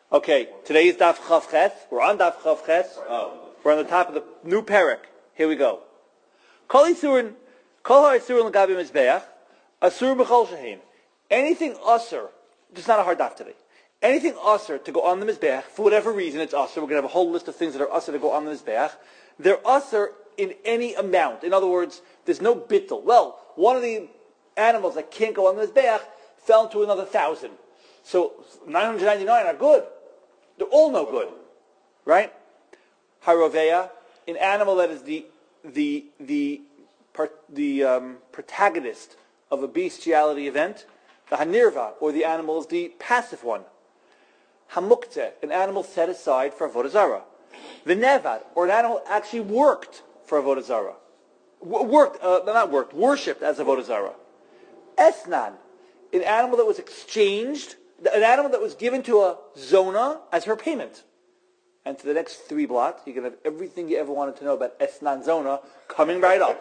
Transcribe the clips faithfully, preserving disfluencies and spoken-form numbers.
Okay, today is Daf Chav Ches. We're on Daf Chav Ches. Oh. We're on the top of the new parak. Here we go. Kol Yisurin, Kol HaYisurin L'Gabi Mizbeach, Asur B'chol Shehin. Anything usher, it's not a hard daf today. Anything usher to go on the Mizbeach, for whatever reason it's usher, we're going to have a whole list of things that are usher to go on the Mizbeach. They're usher in any amount. In other words, there's no bittul. Well, one of the animals that can't go on the Mizbeach fell into another thousand. So nine hundred ninety-nine are good. They're all no good. Right? Haroveya, an animal that is the the the the um, protagonist of a bestiality event. The Hanirva, or the animal, is the passive one. Hamukte, an animal set aside for Avodah Zarah. The Nevad, or an animal actually worked for Avodah Zarah. W- worked, uh, not worked, worshipped as Avodah Zarah. Esnan, an animal that was exchanged, an animal that was given to a zona as her payment. And to the next three blots, you can have everything you ever wanted to know about Esnan Zona coming right up.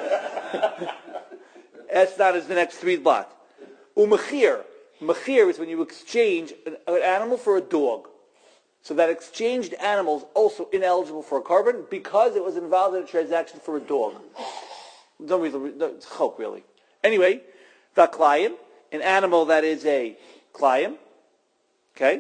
Esnan is the next three blot. Umechir. Mechir is when you exchange an, an animal for a dog. So that exchanged animal is also ineligible for a carbon because it was involved in a transaction for a dog. No reason, no, it's chok really. Anyway, the klayim, an animal that is a klayim, okay?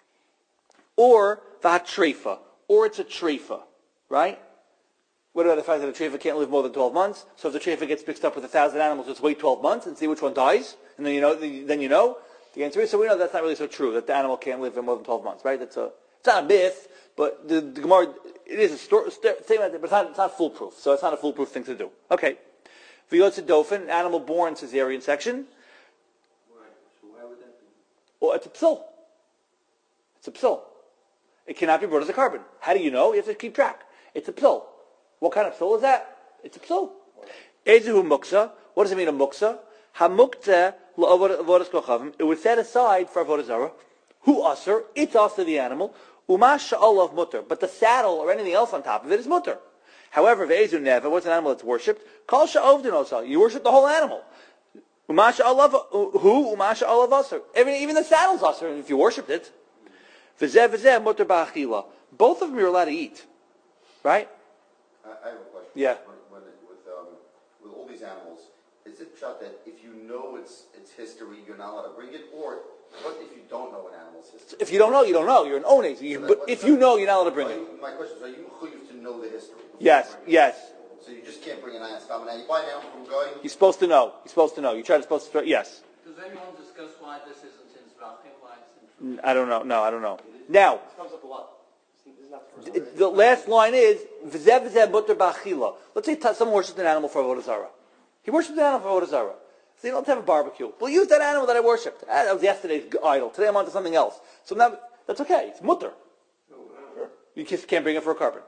Or the hatrefa, or it's a trefa, right? What about the fact that a trefa can't live more than twelve months? So if the trefa gets mixed up with a thousand animals, just wait twelve months and see which one dies, and then you know. Then you know the answer is. So we know that's not really so true that the animal can't live for more than twelve months, right? That's a it's not a myth, but the, the Gemara it is a story, statement, but it's not, it's not foolproof. So it's not a foolproof thing to do. Okay, v'yotze dofen, an animal born cesarean section. Why? So why would that be? Well, it's a psil. It's a psil. It cannot be brought as a carbon. How do you know? You have to keep track. It's a psil. What kind of psil is that? It's a psil. Ezehu muksa. What does it mean, a muksa? Hamukta la'avodas kochavim. It was set aside for avodah zarah. Hu aser. It's also the animal. Umash sha'olav mutter. But the saddle or anything else on top of it is mutter. However, ve'ezu neva. What's an animal that's worshipped? Kol sha'ovdin osa. You worship the whole animal. Umash sha'olav. Who? Umash sha'olav aser. Even, even the saddle's aser if you worshipped it. V'zeh v'zeh mutter ba'achila. Both of them you're allowed to eat. Right? I have a question. Yeah. When, when it, with um, with all these animals, is it shot that if you know its its history, you're not allowed to bring it, or what if you don't know an animal's history? If you don't know, you don't know. You're an ones. You, So but if you know, you're not allowed to bring it. You, my question is: are you mechuyev to know the history? Yes. Yes. So you just can't bring an animal. Now you buy an animal from Goy. You're supposed to know. You're supposed to know. You try to supposed to. Yes. Does anyone discuss why this isn't in Zrachim? Why it's in I don't know. No, I don't know. Now, This comes up a lot. This is not the first th- time. the last line is v'zeh v'zeh mutter ba'achila. Let's say t- someone worships an animal for avodah zarah. He worships an animal for avodah zarah. So you don't have a barbecue. We'll use that animal that I worshipped. Ah, that was yesterday's idol. Today I'm on to something else. So now that's okay. It's mutter. You just can't bring it for a carbon.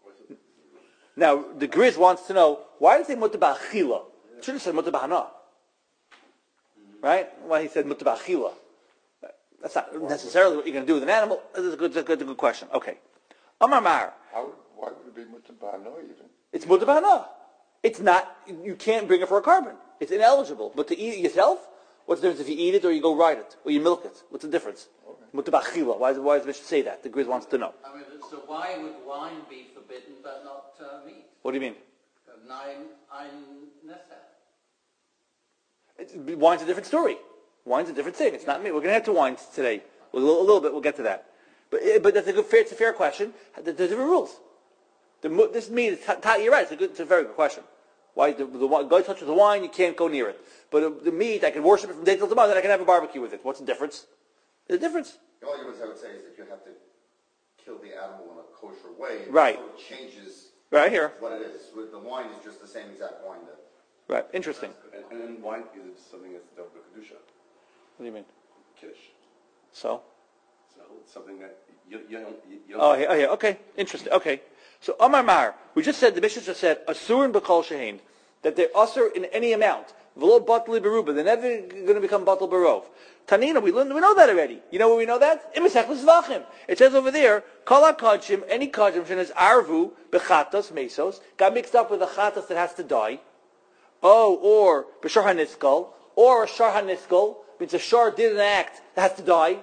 Now the Grizz wants to know why did it say mutter ba'achila? It should have said mutter ba'hana. Right? Why he said mutter ba'achila? That's not necessarily what you're going to do with an animal. This is a good, that's a good, a good question. Okay. Amar Mar. How, why would it be mutabano even? It's mutter ba'hana. It's not, you can't bring it for a carbon. It's ineligible. But to eat it yourself, what's the difference if you eat it or you go ride it? Or you milk it? What's the difference? Mutter ba'achila. Why, why does the Mishnah say that? The Grizz wants to know. I mean, so why would wine be forbidden but not uh, meat? What do you mean? Nine, ein nesa. It's, wine's a different story. Wine's a different thing. It's not meat. We're going to head to wine today. A little, a little bit. We'll get to that. But but that's a good. Fair, it's a fair question. There's different rules. The, this meat, you're right. It's a, good, it's a very good question. Why the, the guy touches the wine, you can't go near it. But uh, the meat, I can worship it from day till tomorrow, then I can have a barbecue with it. What's the difference? There's a difference. The only difference I would say is that you have to kill the animal in a kosher way. Right. So it changes Right here. what it is. With the wine is just the same exact wine that. Right. Interesting. And, and then wine is something that's the kedusha, What do you mean? kiddush. So? So it's something that you, you don't. You, you don't Oh, yeah, oh, yeah. Okay. Interesting. Okay. So, Amar Mar, we just said, the Mishnah just said, Asur and B'chol Shehin, that they're Asur in any amount. V'lo Batli Beruba, they're never going to become Batal Barov. Tanina, we learned, we know that already. You know where we know that? In Masechtas Zvachim. It says over there, Kol HaKodshim, any Kodshim, shenas Arvu, B'chatas, Mesos, got mixed up with a Chatas that has to die. Oh, or B'shar HaNiskal, or a Shar HaNiskal, means a Shar did an act that has to die.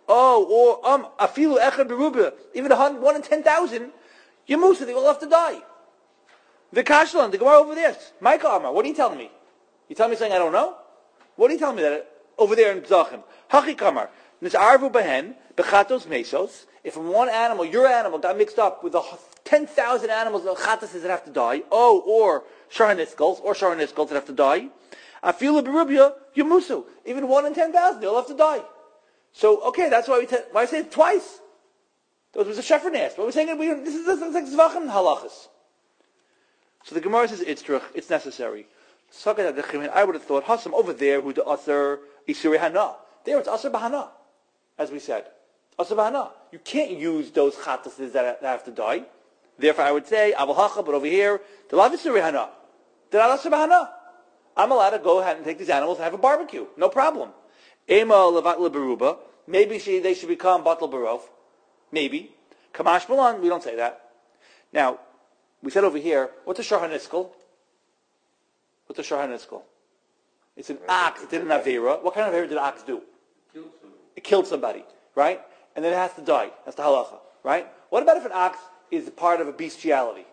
Oh, or um, afilu echad berubah, even a hundred, one in ten thousand, Yamusa, they will have to die. The Kashlan, the Gemara over there, Micah Amar, what are you telling me? You telling me something I don't know? What are you telling me that over there in Bzachim? Hachi Kamar, Nizarvu Behen, Bechatos Mesos, if from one animal, your animal, got mixed up with the ten thousand animals, the Chatas that have to die, oh, or Sharaniskals, or Sharaniskals that have to die, Afilu Berubia, Yamusu, even one in ten thousand, they'll have to die. So, okay, that's why we te- why I say it twice. That was a shefer nest. But we're saying we, this is this is like zvachim halachas. So the Gemara says it's true, it's necessary. I would have thought Hasam over there who the Asr Isuri Hana. There it's Asr Bahana, as we said. Asr Bahana. You can't use those chatases that have to die. Therefore I would say Aval Hacha, but over here, the Lav Isuri Hana. They're not Asr Bahana. I'm allowed to go ahead and take these animals and have a barbecue. No problem. Ema Levat Leberuba. Maybe she, they should become Batal Barov. Maybe. Kamash Malan, we don't say that. Now, we said over here, what's a Shahaniskal? What's a Shahaniskal? It's an ox, it did an Avera. What kind of Avera did an ox do? It killed somebody, right? And then it has to die. That's the halacha, right? What about if an ox is part of a bestiality?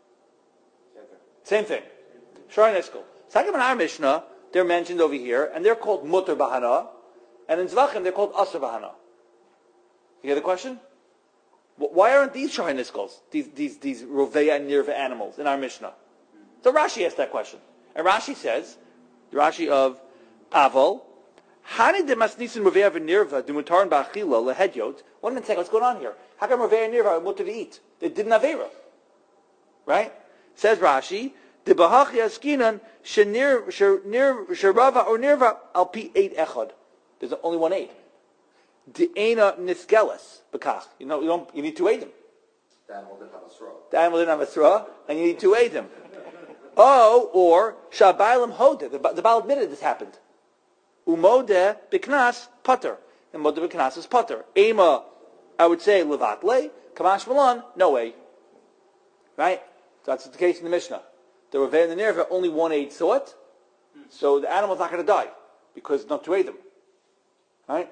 Same thing. Shahaniskal. Second in our Mishnah, they're mentioned over here, and they're called Mutter Bahana, and in Zvachim they're called Asr Bahana. You get the question? Why aren't these Shahaniskals, these these these Roveya and Nirva animals in our Mishnah? So Rashi asked that question. And Rashi says, the Rashi of Aval, Hani de Masnisin Roveya v'Nirva de Mutaran Ba'achila lehedyot. One minute, second, what's going on here? How come Roveya and Nirva are mutter to eat? They didn't have Avera. Right? Says Rashi, de Bahachi Askinan Shenir Sherava or Nirva al pi eight echad. There's only one eight. De'ena nisgeles bekach. You know, you don't. You need two eidim. The animal didn't have a straw. The animal didn't have a straw, and you need two eidim. Oh, or shabaylam hoda. The, the Baal admitted this happened. Umode biknas putter. And mode biknas is putter. Ema, I would say levatle. Kamash malan, no way. Right. So that's the case in the Mishnah. The Raveh and the Nirva only one eight saw it, so the animal's not going to die because not two eidim. Right.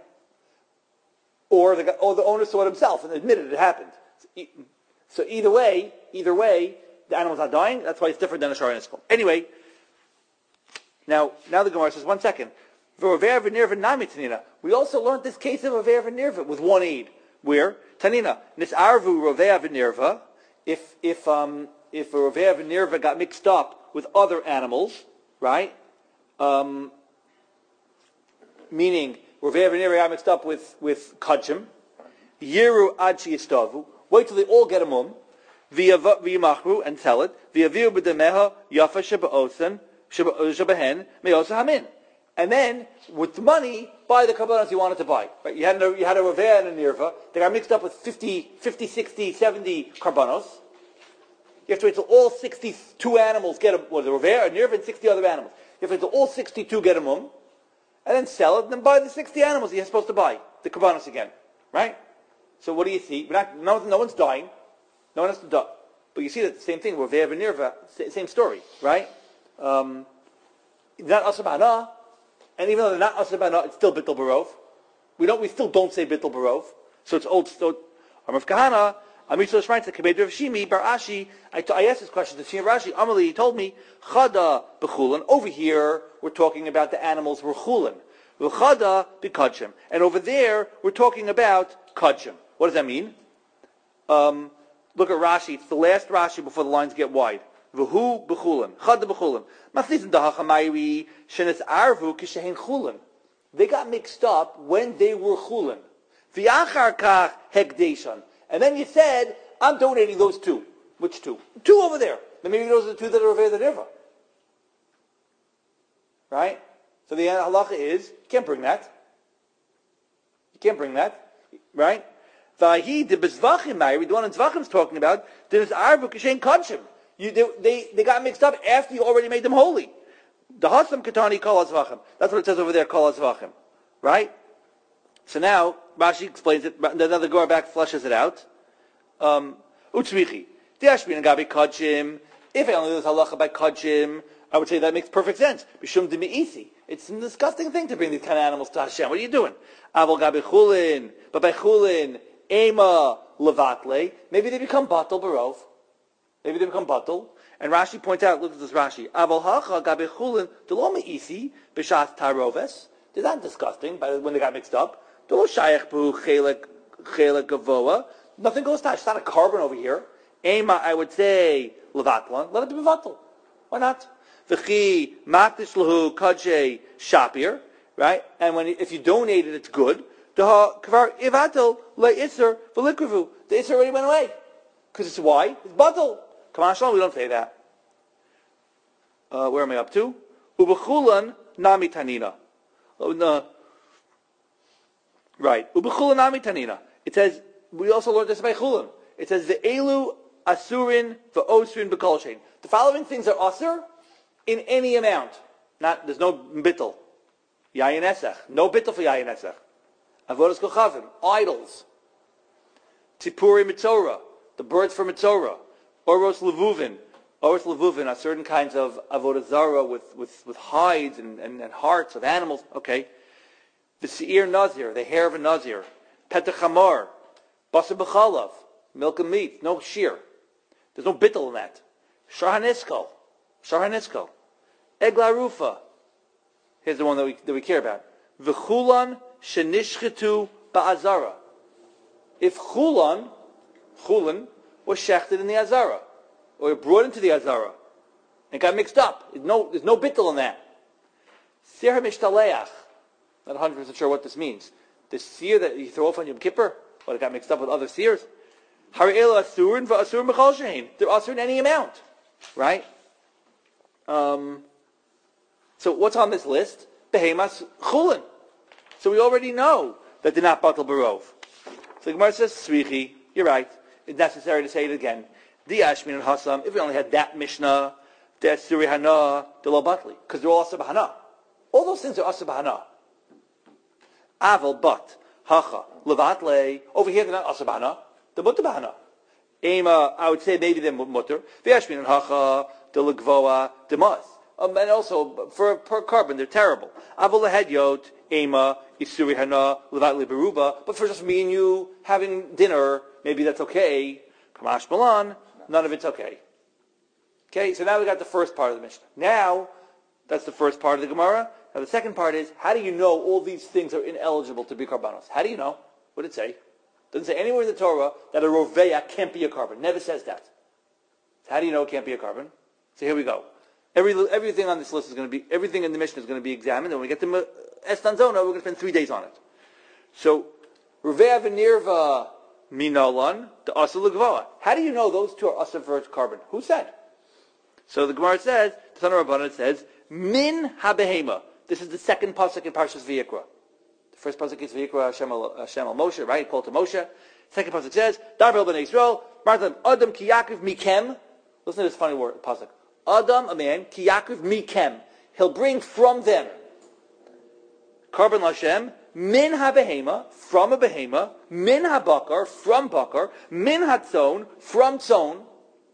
Or the, or the owner saw it himself and admitted it happened. So either way, either way, the animal's not dying. That's why it's different than a Shara Niskal. Anyway, now now the Gemara says, one second. We also learned this case of Roveya v'Nirva with one aid. Where? Tanina, Nisarvu Roveya v'Nirva, if if um if a Roveya v'Nirva got mixed up with other animals, right? Um, meaning Roveya v'Nirva got mixed up with, with Kachim. Yiru ad sheyistavu. Wait till they all get a mum. V'yamachru, and tell it. V'yaviu b'demeha yafa sheba'osen shebahen me'osa hamin. And then, with the money, buy the karbanos you wanted to buy. Right? You had a, you had a Roveya and a Nirva. They got mixed up with fifty, fifty, sixty, seventy karbanos. You have to wait till all sixty-two animals get a, well, the Roveya, a Nirva, and sixty other animals. You have to wait till all sixty-two get a mum. And then sell it, and then buy the sixty animals you're supposed to buy. The karbanos again. Right? So what do you see? We're not, no, no one's dying. No one has to die. But you see that the same thing, Roveya and Nirva, same story. Right? Um, not Asr Bahana, and even though they're not Asr Bahana, it's still Bittul Barov. We don't, we still don't say Bittul Barov. So it's old, so, Amrav Kahana, Amitzvah Shmaitz, the Kabed Rav Shimi, Bar Ashi, I, t- I asked this question to Shimi Rashi, Amali, he told me, Chada b'chulin. Over here, we're talking about the animals who are chulin. V'chada b'kadshim. And over there, we're talking about kadshim. What does that mean? Um, look at Rashi. It's the last Rashi before the lines get wide. V'hu b'chulin. Chada b'chulin. Mafnizim dahachamayri shenes arvu kishehin chulin. They got mixed up when they were chulin. V'yachar kach hekdeshan. And then you said, I'm donating those two. Which two? Two over there. Then maybe those are the two that are over the Nirva. Right? So the halacha is, you can't bring that. You can't bring that. Right? Vahi de bezvachim mayri, the one in Zvachim is talking about, there is arvu kishen kadshim. You, they, they, they got mixed up after you already made them holy. The hasam katani kol hazvachim. That's what it says over there, kol hazvachim. Right? So now, Rashi explains it, another Gemara back flushes it out. Um, Utzmichi. Diashbin agabi kadshim. If I only do this halacha by kadshim, I would say that makes perfect sense. Bishum de me'isi. It's a disgusting thing to bring these kind of animals to Hashem. What are you doing? Avol gabi chulin, but by chulin, ema levatle. Maybe they become batal barov. Maybe they become batal. And Rashi points out, look at this Rashi. Avol hacha gabi chulin deloma isi b'shas taroves. They're not disgusting by when they got mixed up. Delo shayach bu chelek chelek gavoa. Nothing goes touch. It's not a carbon over here. Ema, I would say levatlan. Let it be levatal. Why not? V'chi matish lahu kadshe shapir, right? And when if you donate it, it's good. The kvar ivatel le'isser v'likrivu. The isser already went away because it's why it's batal. Come on, Shalom, we don't say that. Uh, where am I up to? Ubechulan nami tanina. Oh, no. Right. Ubechulan nami tanina. It says we also learned this by chulan. It says the elu asurin v'osrin b'kolshein. The following things are asur in any amount. Not there's no bittel. Yayin esech. No bittel for yayin esech. Avodas kochavim. Idols. Tipuri mitzora. The birds for mitzora. Oros levuvin. Oros levuvin are certain kinds of avodah zara with, with, with hides and, and, and hearts of animals. Okay. The seir nazir. The hair of a nazir. Petach hamor. Basar b'chalav. Milk and meat. No shear. There's no bittel in that. Shar haniskal. Shar haniskal. Egla rufa. Here's the one that we, that we care about. V'chulan shenishchetu ba'azara. If chulan, chulan, was shechted in the azara, or brought into the azara, and got mixed up, there's no, there's no bittel in that. Seir mishtaleach. Not one hundred percent sure what this means. The seer that you throw off on Yom Kippur, but it got mixed up with other seers. Hari'el asurin v'asur mechal shein. They're asur in any amount, right? Um, so what's on this list? Behemas chulin. So we already know that they're not batal barov. So the Gemara says, Srichi, you're right. It's necessary to say it again. The Ashmin and Hassam, if we only had that Mishnah, the Suri Hana, the Lo Batli, because they're all Asa B'Hana. All those things are Asa B'Hana. Aval, but, Hacha, Levatle, over here they're not Asa B'Hana, they're Mutter B'Hana. Ema, I would say maybe they're Mutter. The Ashmin and Hacha, the Legvoa, the Maz. Um, and also, for per carbon, they're terrible. Aval Lehedyot, Ema, Isuri Hana, Levatle Beruba, but for just me and you having dinner, maybe that's okay. Kamash Malan, none of it's okay. Okay, so now we got the first part of the Mishnah. Now, that's the first part of the Gemara. Now the second part is, how do you know all these things are ineligible to be karbanos? How do you know? What did it say? It doesn't say anywhere in the Torah that a roveya can't be a carbon. Never says that. So how do you know it can't be a carbon? So here we go. Every, everything on this list is going to be, everything in the Mishnah is going to be examined, and when we get to Estan Zona, we're going to spend three days on it. So, roveya v'nirva Minolan, the Asa L'Gvoa. How do you know those two are Asa for carbon? Who said? So the Gemara says, the Son of Rabbanan says, Min HaBehema. This is the second pasuk in Parshas Vayikra. The first pasuk is Vayikra Hashem al, Hashem al Moshe, right? Called to Moshe. Second pasuk says, Dar b'el b'nei Yisrael, Martam Adam ki Yaakov mikem. Listen to this funny word, pasuk. Adam, a man, ki Yaakov mikem. He'll bring from them. Carbon Hashem, Min ha-behema, from a behema, min ha-bakar, from bakar, min ha-tzon, from tzon.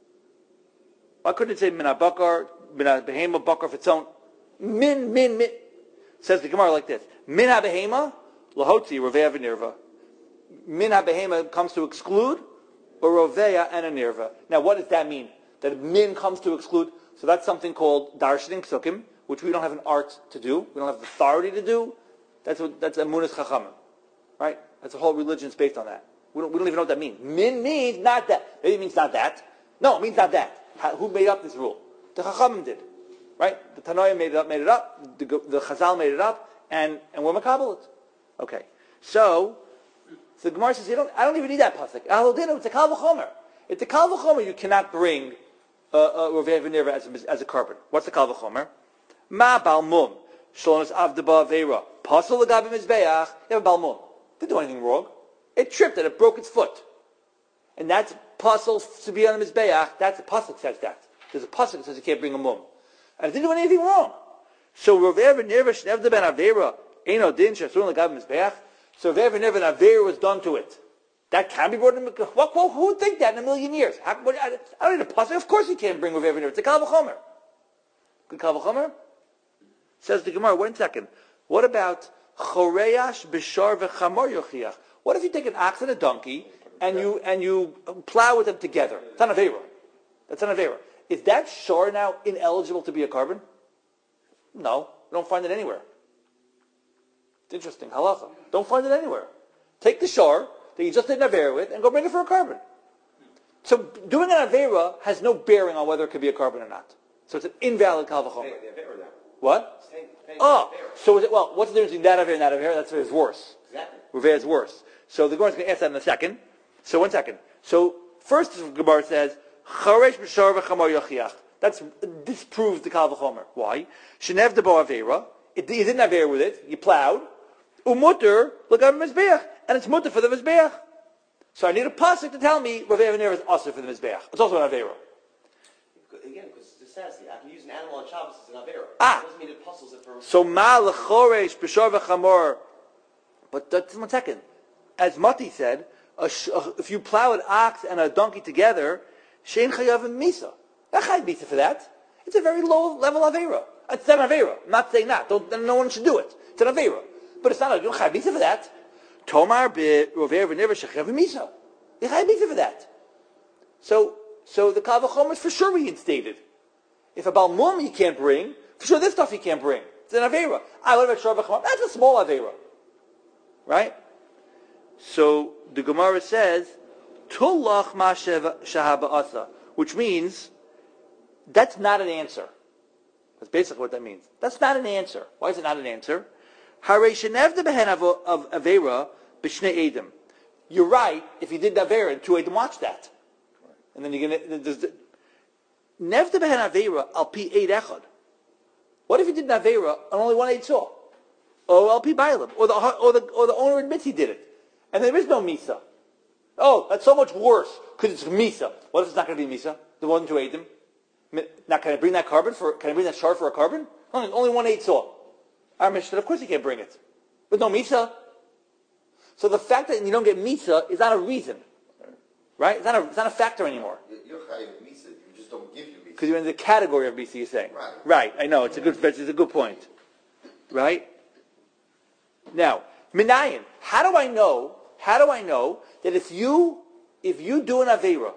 Why couldn't it say min ha-bakar, min ha-behema, bakar for tzon? Min, min, min. Says the Gemara like this. Min ha-behema, lahotzi, roveya v'nirva. Min ha-behema comes to exclude, or roveya and a nirva. Now what does that mean? That min comes to exclude? So that's something called darshaning psukim, which we don't have an art to do. We don't have the authority to do. That's what, that's Emunas Chachamim, right? That's the whole religion's based on that. We don't, we don't even know what that means. Min means not that. Maybe it means not that. No, it means not that. How, who made up this rule? The Chachamim did, right? The Tanoim made it up, made it up. The, the Chazal made it up, and and we're makabel it. Okay, so so the Gemara says, you don't. I don't even need that pasuk. It's a kal v'chomer. It's a kal v'chomer. You cannot bring uh, uh, Rovei v'nirva as a, as a carbon. What's the kal v'chomer? Ma bal mum. Shlonos avdaba veira. Pasal l'gabi mizbeach. You have a balmum. Didn't do anything wrong. It tripped and it broke its foot. And that's pasal to be on the mizbeach. That's the pasuk says that. There's a pasuk that says you can't bring a mum. And it didn't do anything wrong. So Rav Nirva shnevda ben avera eno din shasun l'gabi mizbeach. So Rav Nirva and avera was done to it. That can be brought in. What, what, who would think that in a million years? How, what, I, I don't need a pasuk. Of course you can't bring Rav Nirva. It's a kal v'chomer. Good kal v'chomer. Says the Gemara, one second. What about choreyash b'shar v'chamor yochiach? What if you take an ox and a donkey and you and you plow with them together? It's an avera. That's an avera. Is that shar now ineligible to be a carbon? No, we don't find it anywhere. It's interesting. Halacha. Don't find it anywhere. Take the shar that you just did an avera with and go bring it for a carbon. So doing an avera has no bearing on whether it could be a carbon or not. So it's an invalid kal v'chomer. What? Oh, so is it, well, what's the difference between that avera and that avera? That's is worse. Exactly. Reveh is worse. So the Gemara is going to answer that in a second. So one second. So first the Gemara says, Charesh b'shar v'chamor yochiach. That's disproves the kal v'chomer. Why? Shenev debo avera. You didn't avera with it. You plowed. Umutter l'gav mizbeach, and it's mutter for the mizbeach. So I need a pasuk to tell me Reveh and is also for the mizbeach. It's also an avera. Again, because it says here, I can use an animal on Shabbos as an avera. Ah. It doesn't mean it puzzles it for... So ma l'choresh b'shar v'chamor. But that's one second. As Mati said, a sh- a, if you plow an ox and a donkey together, shein chayavim misa. Not chayav misa for that. It's a very low level avera. It's an avera. I'm not saying that. Don't, no one should do it. It's an avera. But it's not a, you don't chayav misa for that. Tomar be rover v'never shechayavim misa. You chayav misa for that. So, so the kal v'chomer is for sure reinstated. If a balmum you can't bring, for sure this stuff you can't bring. It's an avera. I what about shor v'chomer? That's a small avera. Right? So the Gemara says, Tulach ma shahaba asa, which means that's not an answer. That's basically what that means. That's not an answer. Why is it not an answer? Hare shenevda behen of avera b'shnei edim. You're right. If you did avera and two edim watch that, and then you're gonna nevda behen avera al pi eid echad. What if you did an avera and only one eid saw? Or L P Bailam, or the or the or the owner admits he did it, and there is no misa. Oh, that's so much worse because it's misa. What if it's not going to be misa? The one to aid them. Now, can I bring that carbon for? Can I bring that shard for a carbon? Only, only one eight saw. Our Mishnah, of course, you can't bring it, but no misa. So the fact that you don't get misa is not a reason, right? It's not a it's not a factor anymore. You're chayav misa. You just don't give you misa. Because you're in the category of misa. You're saying, right? Right. I know it's a good it's a good point, right? Now, minayin. How do I know? How do I know that if you if you do an avera,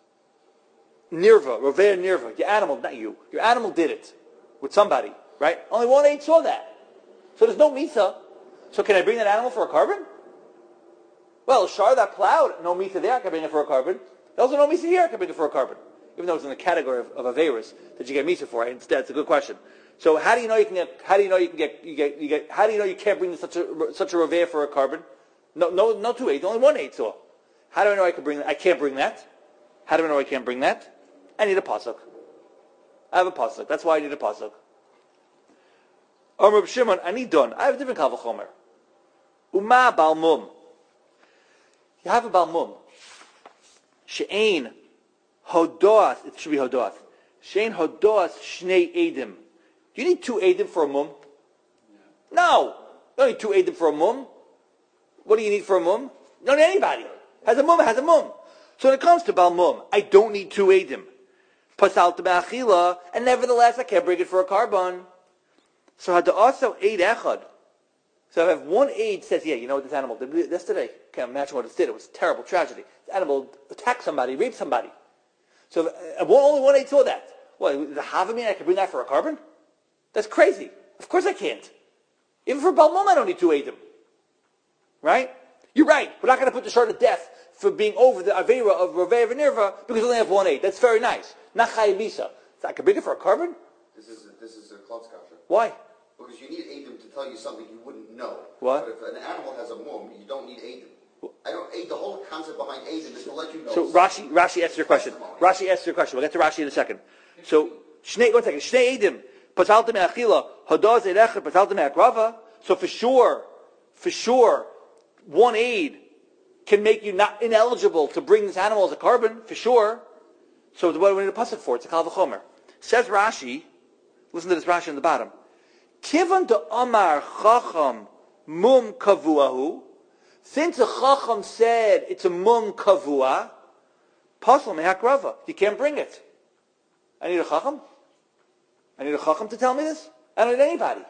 nirva, rovea nirva, your animal, not you, your animal did it with somebody, right? Only one eight saw that, so there's no misa. So can I bring that animal for a carbon? Well, shar that plowed, no misa there, I can bring it for a carbon. There's also no misa here, I can bring it for a carbon, even though it's in the category of, of averas that you get misa for. Instead, it's a good question. So how do you know you can get? How do you know you can get? You get? You get? How do you know you can't bring such a such a reveh for a carbon? No, no, no two eight. Only one eight saw. How do I know I can bring? I can't bring that. How do I know I can't bring that? I need a pasuk. I have a pasuk. That's why I need a pasuk. Amr Shimon, I need done. I have a different kal v'chomer. Uma balmum. You have a balmum. She'ein hodoas. It should be hodoas. She'ein hodoas shnei edim. Do you need two edim for a mum? No. You don't need two edim for a mum. What do you need for a mum? You don't need anybody. Has a mum, has a mum. So when it comes to balmum, I don't need two edim. Pasal t'be'achila, and nevertheless I can't bring it for a carbon. So had to also eid echad. So if I have one aid says, yeah, you know what this animal did yesterday? Can't imagine what it did. It was a terrible tragedy. This animal attacked somebody, raped somebody. So if, uh, only one aid saw that. What, the half of me I can bring that for a carbon? That's crazy. Of course I can't. Even for balmum I don't need two eidim. Right? You're right. We're not going to put the shard to death for being over the avera of rovea v'nirva because we only have one aid. That's very nice. Not chayav misa. So I can bring it for a carbon? This is a, this is a klotz kasha. Why? Because you need Adam to tell you something you wouldn't know. What? But if an animal has a mum, you don't need Adam. I don't. The whole concept behind Adam is to let you know. So Rashi, Rashi asks your question. Rashi asks your question. We'll get to Rashi in a second. So Shnei, one second. Shnei Edim, pataltem me'achila, hadaz erecha, pataltem me'akrava. So for sure, for sure, one aid can make you not ineligible to bring this animal as a carbon, for sure. So what do we need a pasuk for? It's a kal v'chomer. Says Rashi, listen to this Rashi on the bottom. Kivan to Amar Chacham Mum Kavuahu. Since a Chacham said it's a Mum Kavua, Pasal Mehakrava. You can't bring it. I need a Chacham? I need a Chacham to tell me this? I don't need anybody.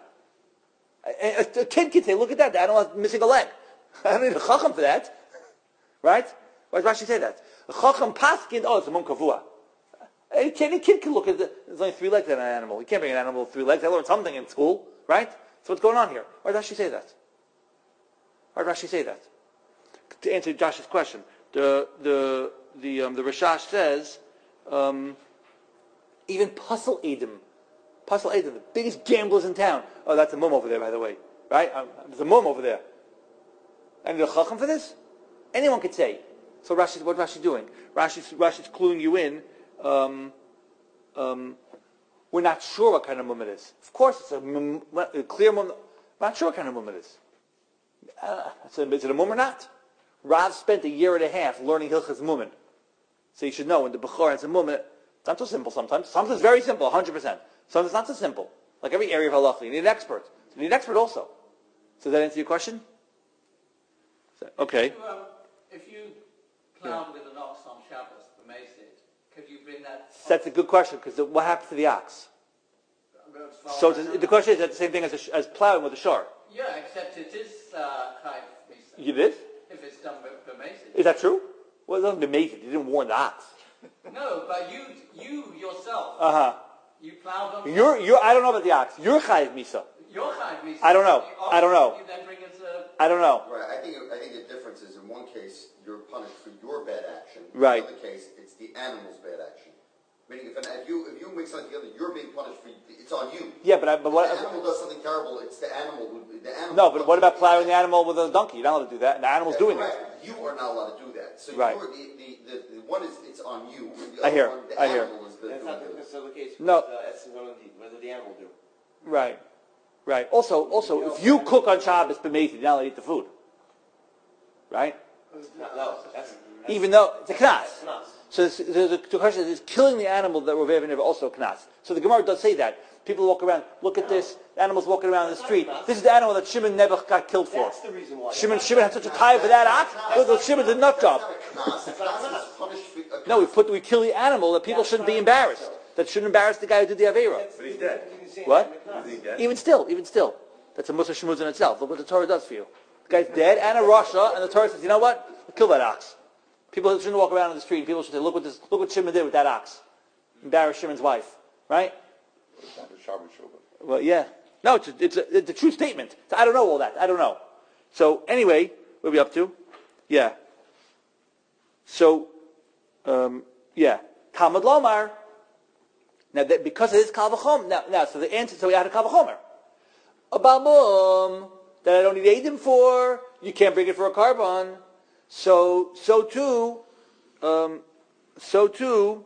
A, a, a kid can say, look at that, the animal is missing a leg. I don't need a chacham for that. Right? Why does Rashi say that? A chacham paskin, oh, it's a mum kavua. A kid, a kid can look at the, there's only three legs in an animal. You can't bring an animal with three legs. I learned something in school, right? So what's going on here? Why does Rashi say that? Why does Rashi say that? To answer Josh's question, the the the um, the Rashash says, um, even Puzzle Edom, Puzzle Edom, the biggest gamblers in town. Oh, that's a mum over there, by the way, right? Um, there's a mum over there. I need a chacham for this? Anyone could say. So Rashi, what Rashi doing? Rashi's Rashi's cluing you in. Um, um, we're not sure what kind of mum it is. Of course, it's a, mum, a clear mum. We're not sure what kind of mum it is. Uh, so is it a mum or not? Rav spent a year and a half learning Hilchas Mumin. So you should know when the Bechor has a mumin, it's not so simple sometimes. Sometimes it's very simple, one hundred percent. Sometimes it's not so simple. Like every area of halacha, you need an expert. So you need an expert also. So does that answer your question? So, okay. If you, um, if you plowed with an ox on Shabbos for Mesid, could you bring that? That's a good question, because what happens to the ox? So the question is that the same thing as, a, as plowing with a shar. Yeah, except it is uh, chayv misa. You did? If it's done for Mesid. Is that true? Well, it doesn't be amazing. You didn't warn the ox. No, but you you yourself, Uh huh. you plowed on. You're you're. I don't know about the ox. You're chayiv misa. Your chayv misa. I don't know. The ox, I don't know. You then bring it to. I don't know. Right. I think I think the difference is in one case you're punished for your bad action. Right. In the other case, it's the animal's bad action. Meaning, if, an, if you if you mix something together, you're being punished for. It's on you. Yeah, but I, but what? If the animal does something terrible, it's the animal. Who, the animal. No, but what about plowing the animal with a donkey? You're not allowed to do that, and the animal's That's doing correct. it. You are not allowed to do that. So Right. you're, the, the, the, the one is it's on you. And the I other hear. One, the I hear. animal is the, That's the, not the, necessarily the case. No. Uh, that's one of the, what did the animal do? Right, right. Also, also, if you cook on Shabbos b'meiti, you're not allowed to eat the food. Right? No, no that's, that's Even though it's a knas. that's not. So this, the, the, the question is, is killing the animal that Rav Evan also a knas. So the Gemara does say that. People walk around, look at this, animals walking around in the street. This is the animal that Shimon Nebuch got killed for. That's the reason why. Shimon, Shimon had such a tie for that ox. Look, look, Shimon's a nut job. Knas. It's not punished for, a No, we put we kill the animal that people shouldn't be embarrassed. That shouldn't embarrass the guy who did the avera. But he's dead. What? Is he dead? Even still, even still, that's a Musa Shemuz in itself. Look what the Torah does for you. The guy's dead and a Rasha, and the Torah says, you know what? We'll kill that ox. People shouldn't walk around in the street. People should say, look what this, look what Shimon did with that ox. Embarrass Shimon's wife, right? It's not a Shabbat Shabbat. Well, yeah. No, it's a, it's a, it's a true statement. So I don't know all that. I don't know. So anyway, what are we up to? Yeah. So, um, yeah. Talmud Lomar. Now, that, because it is Kal V'chom. Now, now, so the answer, so we had a Kal V'chomer. A Balmum that I don't need Eidim for, you can't bring it for a carbon. So, so too, um, so too,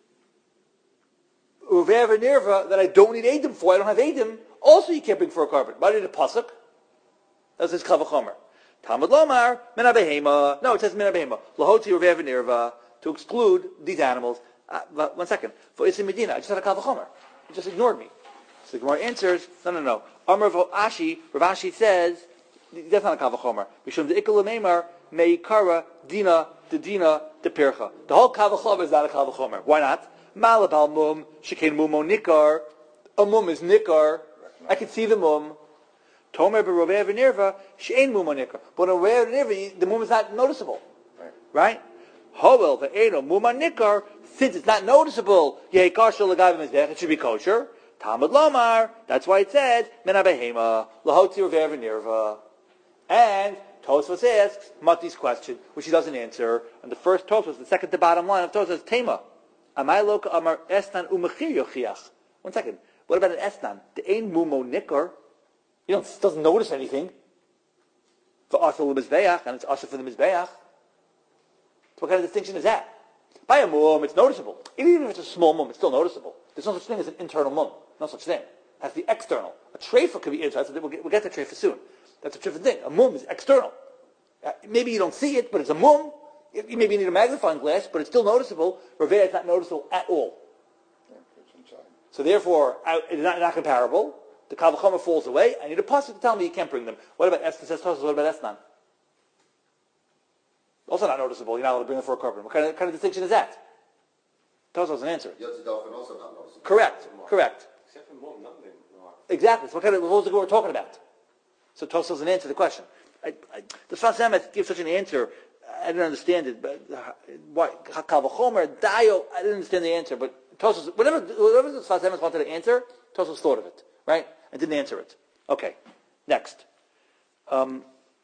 Uvev and Nirva that I don't need Eidim for, I don't have Eidim, also you can't bring for a carbon. Why did it pasuk? That says Kal V'chomer. Talmud Lomar, Mina Behema. No, it says Mina Behema. Lahoti Uvev and Nirva, to exclude these animals. Uh, but one second. For Isim Medina, I just had a Kal V'chomer. You just ignored me. So the Gemara answers, no, no, no. Amar Ashi, Rav Ashi says, that's not a Kal V'chomer. Mishum de Ikul Meimar, Meikara, Dina, de Dina, de Pircha. The whole Kal V'chomer is not a Kal V'chomer. Why not? Malabal Mum, Shekain Mumo Nikar. A Mum is Nikar. I can see the Mum. Tomer B'Roveh V'Nirva, She'ein Mumo Nikar. But in Roveh V'Nirva, the Mum is not noticeable. Right? Hovel V'Eino Muma Nikar, since it's not noticeable, Yehikar Shel L'Gavim Mizbech, it should be kosher. Talmud Lomar, that's why it said, Mena Behema, Lahotzi Roveh V'Nirva. And Tosfos asks Mati's question, which he doesn't answer. And the first Tosfos, the second to bottom line of Tosfos is Tema. Amai Loka Amar Esnan Umechir Yochiach. One second. What about an Esnan? The Ein Mumo Nikar. You know, it doesn't notice anything. For Asal L'Mizbeach, and it's Asal for the Mizbeach. So what kind of distinction is that? By a mum, it's noticeable. Even if it's a small mum, it's still noticeable. There's no such thing as an internal mum. No such thing. It has to be external. A trefa could be internal. We'll get, we'll get to trefa soon. That's a different thing. A mum is external. Uh, maybe you don't see it, but it's a mum. It, maybe you need a magnifying glass, but it's still noticeable. Reveh is not noticeable at all. Yeah, it's inside. So therefore, uh, it's not, not comparable. The Kal V'chomer falls away. I need a pasuk to tell me you can't bring them. What about Esnan? Says Tosfos, what about Esnan? Also not noticeable. You're not allowed to bring them for a carbon. What kind of, kind of distinction is that? Tosfos doesn't answer. Yotzi Dolphin also not noticeable. Correct. Correct. Except for mom, nothing. exactly. So what kind of what was the Gemara talking about? So Tosfos doesn't answer the question. I, I, the Sfas Emes gives such an answer. I didn't understand it, but uh, why Kal V'chomer Dayo? I didn't understand the answer, but Tosfos, whatever, whatever the Sfas Emes wanted to answer, Tosfos thought of it, right, and didn't answer it. Okay, next. Um,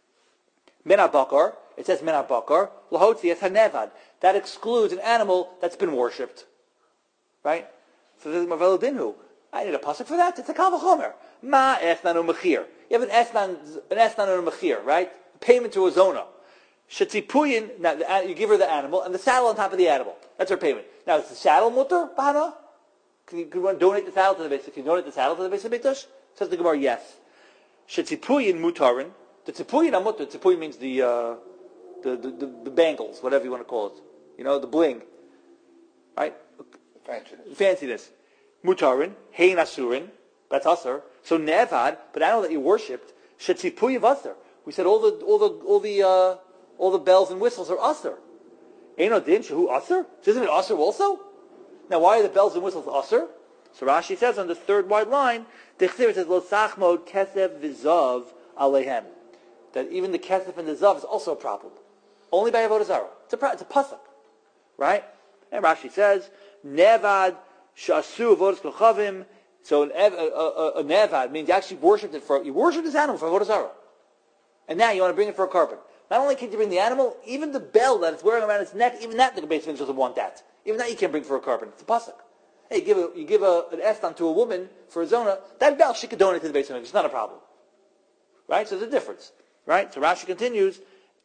Min HaBakar, it says Min HaBakar, Lahotzi Es HaNevad. That excludes an animal that's been worshipped, right? So this is Mavel Dinhu. I need a pasuk for that. It's a Kal V'chomer. Ma Esnan U'Mechir. You have an Esnan, an Esnan and a Mechir, right? Payment to a zona. Shetzipuyin, now the, you give her the animal, and the saddle on top of the animal. That's her payment. Now, is the saddle mutter, Bahana? Can you, can you donate the saddle to the base? Can you donate the saddle to the base of Mikdash? Says the Gemara, yes. Shetzipuyin mutarin. The tzipuyin are mutter. Tzipuyin means the, uh, the, the, the, the bangles, whatever you want to call it. You know, the bling. Right? Fanciness. Fanciness. Mutarin, hein asurin. That's usher. So nevad, but animal that you worshipped, shetzipuyin usher. We said all the, all the, all the, uh, all the bells and whistles are usher. Eino din shehu usher? So isn't it usher also? Now why are the bells and whistles usher? So Rashi says on the third wide line, the Chsiv says lo sachmod kesef v'zav alehem. That even the kesef and the zav is also a problem. Only by avodah zarah. It's a it's a pasuk, right? And Rashi says nevad shasu avodas kochavim. So an ev, a, a, a nevad means you actually worshipped it for you worshipped this animal for avodah zarah, and now you want to bring it for a carbon. Not only can you bring the animal, even the bell that it's wearing around its neck, even that the base doesn't want that. Even that you can't bring for a carbon. It's a pasuk. Hey, you give a, you give a, an estan to a woman for a zona, that bell she could donate to the base of It's not a problem. Right? So there's a difference. Right? So Rashi continues,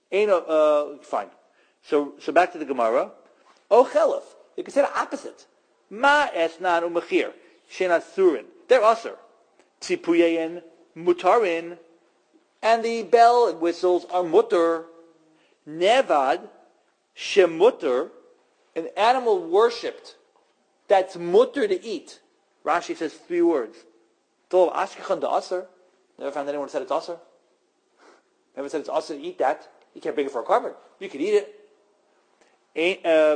uh, fine. So so back to the Gemara. O chelef. You can say the opposite. Ma esnan umechir. Shenat surin. They're usher. Tzipuyein mutarin. And the bell and whistles are mutter. Nevad shemutter. An animal worshipped that's mutter to eat. Rashi says three words. Tov ashkechan da aser. Never found anyone who said it's aser. Never said it's aser to eat that. You can't bring it for a carbon. You can eat it. Then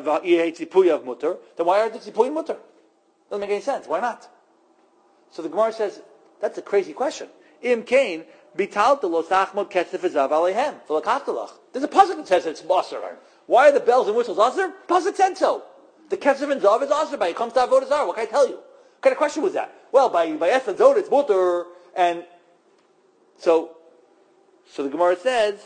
why are the tzipuyin mutter? Doesn't make any sense. Why not? So the Gemara says that's a crazy question. Im kain bitalta lo sachmod ketzef ezav alehem v'lakachtalach. There's a pasuk that says it's aser. Why are the bells and whistles aser? Pasuk said so. The ketzef and zav is aser by it comes to avodah zarah. What can I tell you? What kind of question was that? Well, by by es and zod it's mutter, and so so the Gemara says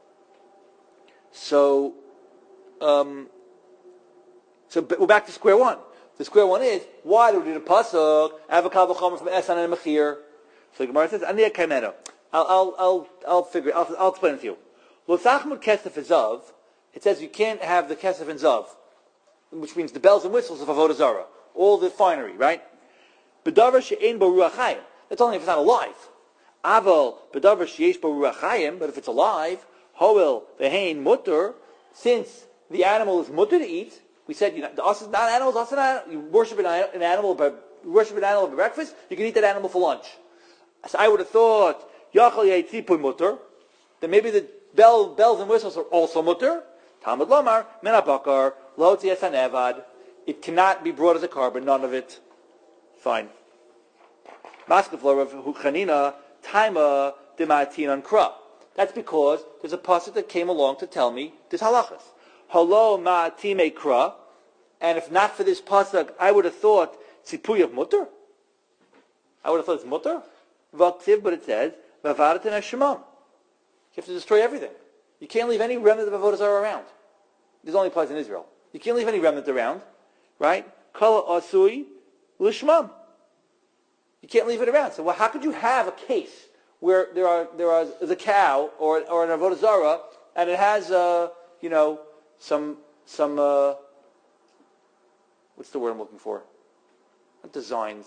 so. Um, so we're back to square one. The square one is why do we do the pasuk? Avakal v'chomer from Esan and Mechir. So the Gemara says, "Ani kaimeno." I'll I'll I'll I'll figure. I'll I'll explain it to you. L'sachmud kesef zav. It says you can't have the kesef and zav, which means the bells and whistles of avodah zarah, all the finery, right? B'davar she'ein bo ruach chayim. That's only if it's not alive. Aval b'davar she'yesh bo ruach chayim. But if it's alive, hoel v'hein mutter. Since the animal is mutter to eat, we said you know, the us is not animals. Us is not you worship an, an animal, but you worship an animal for breakfast. You can eat that animal for lunch. So I would have thought yachal yeitzipui mutter. Then maybe the bell, bells and whistles are also mutter. Talmud Lomar min habakar lo tzias hanevad. It cannot be brought as a carbon. None of it. Fine. Maskeflor of Chanina Taima Dimatinan Kra. That's because there's a pasuk that came along to tell me this halachas. Halo ma'atime kra, and if not for this pasuk, I would have thought tzipuy of mutter. I would have thought it's mutter. V'aktiv, but it says v'avadatin hashemam. You have to destroy everything. You can't leave any remnant of avodah zarah around. This only applies in Israel. You can't leave any remnant around, right? Kala asui lishmam. You can't leave it around. So, well, how could you have a case where there are there are the cow or or an avodah zarah and it has uh, you know some some uh, what's the word I'm looking for? Not designs.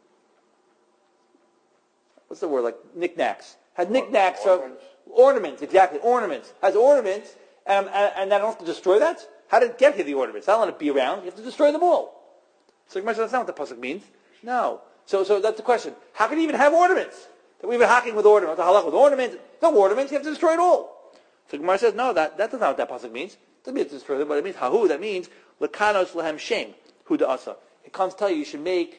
What's the word like knickknacks? Had knickknacks Ornaments. of ornaments exactly ornaments has ornaments and and, and I don't have to destroy that. How did it get here? The ornaments? I don't let it be around. You have to destroy them all. So that's not what the pasuk means. No. So so that's the question. How can you even have ornaments? That we've been hacking with ornaments, the halach with ornaments. No ornaments, you have to destroy it all. So Gemara says, no, that, that doesn't know what that pasuk means. It doesn't mean to destroy it, but it means hahu, that means lekanos lehem shem, hu da asa. It comes to tell you you should make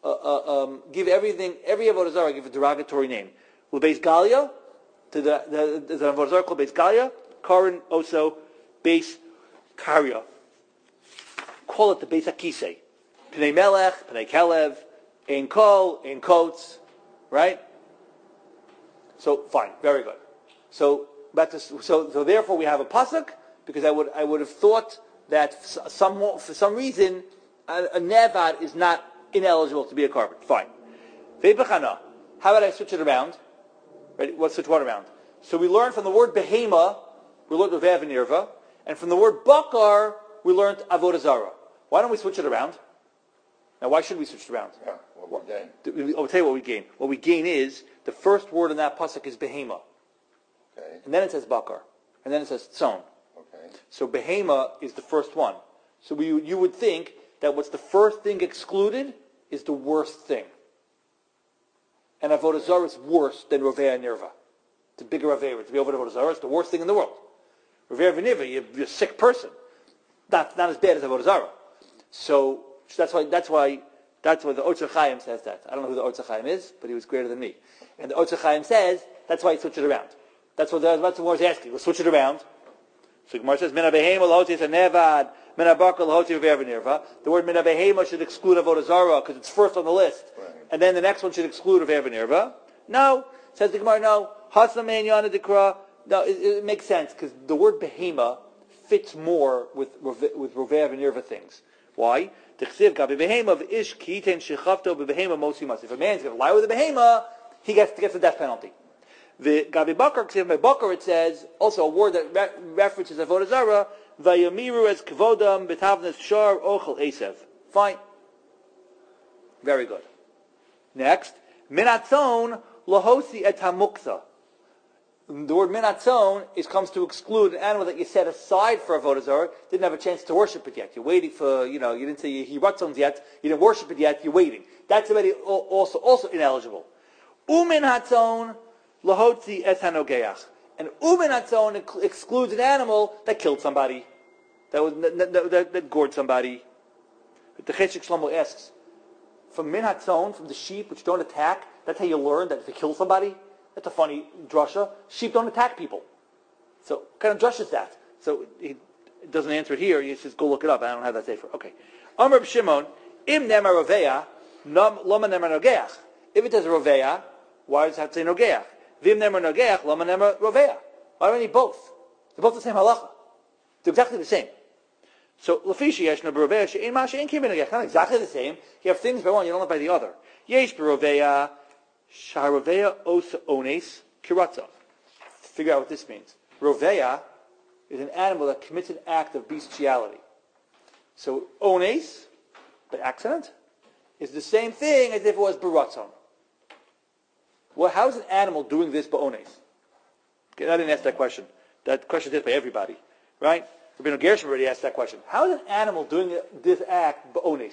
uh, uh, um, give everything, every avodah zarah, give a derogatory name. Beis Galia, to the, the, there's an avodah zarah called Beis Galia, Karin also Beis Karya. Call it the Beis Akisei. Pnei Melech, Pnei Kelev, Ein Kol, Ein Kotes, right? So fine, very good. So back to, so so therefore we have a pasuk, because I would I would have thought that for some for some reason a, a nevad is not ineligible to be a carbon. Fine. Ve'bechana. How about I switch it around? Right? Let's switch one around. So we learned from the word behema, we learned Rav and Nirva, and from the word bakar, we learned avodah zarah. Why don't we switch it around? Now, why should we switch it around? Yeah, what we gain. I'll tell you what we gain. What we gain is the first word in that pasuk is behema, Okay, and then it says bakar, and then it says tzon. okay. So behema is the first one. So we, you would think that what's the first thing excluded is the worst thing. And avodah zarah is worse than rovei and nirva. It's a bigger avera. To be over avodah zarah, it's the worst thing in the world. Rovei and nirva, you're, you're a sick person. Not, not as bad as avodah zarah. So that's why that's why that's why the Otzar Chaim says that. I don't know who the Otzar Chaim is, but he was greater than me. And the Otzar Chaim says that's why he switched it around. That's what the, that's what Gemara is asking. We'll switch it around. So Gemara says mina behema lahoti nevad, mina bakar lahoti v'nirva. The word mina behema should exclude avodah zarah because it's first on the list, Right. and then the next one should exclude v'nirva. No, says the Gemara. No, hasna mein yana dikra. No, it, it makes sense because the word behema fits more with with rovei v'nirva things. Why? If a man's going to lie with a behema, he gets, gets the death penalty. The Gabi Bakar, by Bakar, it says, also a word that re- references avodah zarah, vayamiru as kvodam betavnes shar ochel esev. Fine. Very good. Next, minatzon lahosi et hamuksa. The word minatzon is comes to exclude an animal that you set aside for avodah zarah, didn't have a chance to worship it yet. You're waiting for, you know, you didn't say he ratzons yet, you didn't worship it yet, you're waiting. That's already also also ineligible. Umin hatzon lahotzi es hanogeach. And umin hatzon excludes an animal that killed somebody, that was that, that, that, that gored somebody. The Cheshik Shlomo asks, from min hatzon, from the sheep which don't attack, that's how you learn that if you kill somebody. That's a funny drasha. Sheep don't attack people. So, what kind of drasha is that? So, he doesn't answer it here. He says, go look it up. I don't have that safer. Okay. Amar Reb Shimon, im nemar roveya, loma nemar nogeach. If it says roveya, why does it have to say nogeach? Vim nemar nogeach, loma nemar roveya. Why do I need both? They're both the same halacha. They're exactly the same. So, lafishi yesh no roveya, she'in ma she'in kim nogeach. Not exactly the same. You have things by one, you don't have by the other. Yesh roveya, Sharoveya osa ones kiratza. Figure out what this means. Roveya is an animal that commits an act of bestiality. So ones, by accident, is the same thing as if it was baratzon. Well, how is an animal doing this by ones? Okay, I didn't ask that question. That question is asked by everybody, right? Rabbeinu Gershom already asked that question. How is an animal doing this act by ones?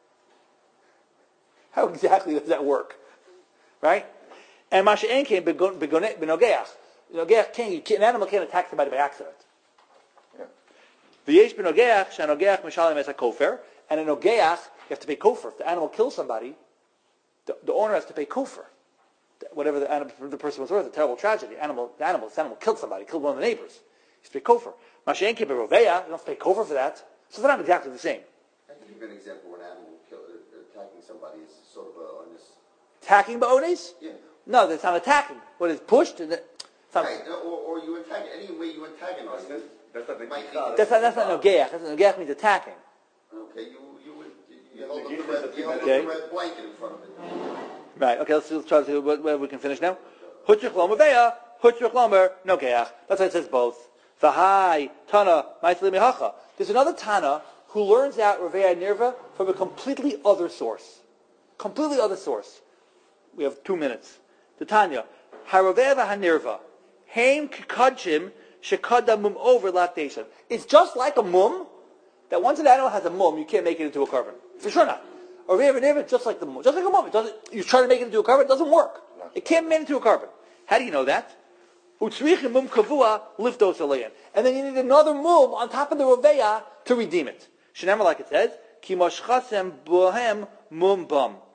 How exactly does that work? Right? And Masha'en came b'nogeach. Nogeach can't, an animal can't attack somebody by accident. V'yesh b'nogeach, sha'nogeach mishalim es ha'kofer, and in nogeach, you have to pay kofer. If the animal kills somebody, the, the owner has to pay kofer. Whatever the, animal, the person was worth, a terrible tragedy. Animal, the animal, this animal killed somebody, killed one of the neighbors. He has to pay kofer. Masha'en came b'roveya, you don't have to pay kofer for that. So they're not exactly the same. I can give you an example where an animal kill, uh, attacking somebody is sort of uh, on this. Attacking ba'ones? Yeah. No, that's not attacking. What is pushed? And it, it's not, Right, or, or you attack any way you antagonize them. That's not the Might key. be- that's not, that's not nogeach. That's not nogeach means attacking. Okay, you you would you, you The hold up the gift red, is you hold up okay. the red blanket in front of it. Right. Okay. Let's, let's try to see what, what we can finish now. Hutzrich lomer veya, hutzrich lomer nogeach. That's why it says both. V'hai tana ma'isli mihacha. There's another Tana who learns out Ravei Nirva from a completely other source. Completely other source. We have two minutes. The Tanya. Haravei v'hanirva. Haim kikadshim shekada mum over lactation. It's just like a mum, that once an animal has a mum, you can't make it into a carbon. For sure not. Or Ravei Nirva, just like the mum. Just like a mum. It doesn't, you try to make it into a carbon, it doesn't work. It can't be made into a carbon. How do you know that? Utzrichim mum kavua liftos alein. And then you need another mum on top of the Raveya to redeem it. Shenemar, like it says, ki moshchasem bohem mum bum.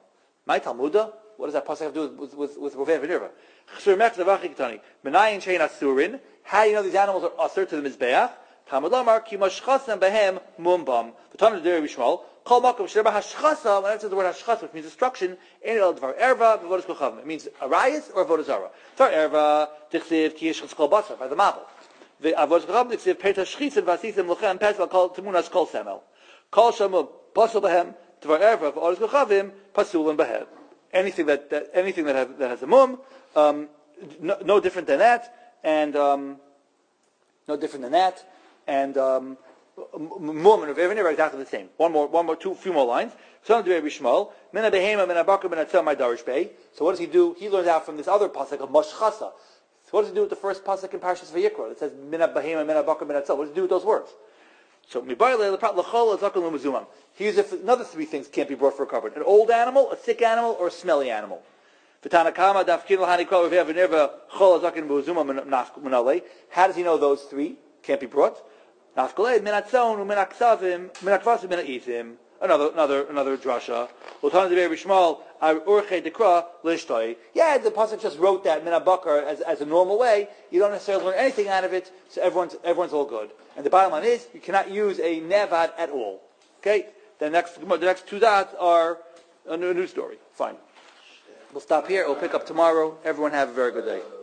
My Talmuda? What does that pasuk have to do with with with Rovei V'nirva? Chsur mechzav achikitani. Menayin shein asurin. How do you know these animals are usher to the mizbeach? Talmud Lamar ki mashchasam behem mumbam. The Tana of Deri Bishmal. Kol makom sherba hashchasa. When it says the word hashchasa, which means destruction, ein el dvar erva v'vodas kochavim. It means arayis or avodah zara. Dvar erva dichsiv ki yishchas kol basar by the Mabel. The avodas kochavim dichsiv perta shchitzin vasisim lochem pesva kol temunas kol semel. Kol shamum pasul behem dvar erva v'vodas kochavim pasulim behem. Anything that, that anything that has that has a mum, um, no, no different than that, and um, no different than that, and um, mum and Rovei are exactly the same. One more, one more, two, few more lines. So what does he do? He learns out from this other pasuk of mashchasa. So what does he do with the first pasuk in Parshas Vayikra? It says mina behema, mina bakar, mina tzal. What does he do with those words? So he uses another three things can't be brought for a carbon: an old animal, a sick animal, or a smelly animal. How does he know those three can't be brought? Another, another, another drasha. Yeah, the pasuk just wrote that mina bakar as, as a normal way. You don't necessarily learn anything out of it, so everyone's everyone's all good. And the bottom line is you cannot use a nevad at all. Okay, the next the next two dots are a new, a new story. Fine. We'll stop here. We'll pick up tomorrow. Everyone have a very good day.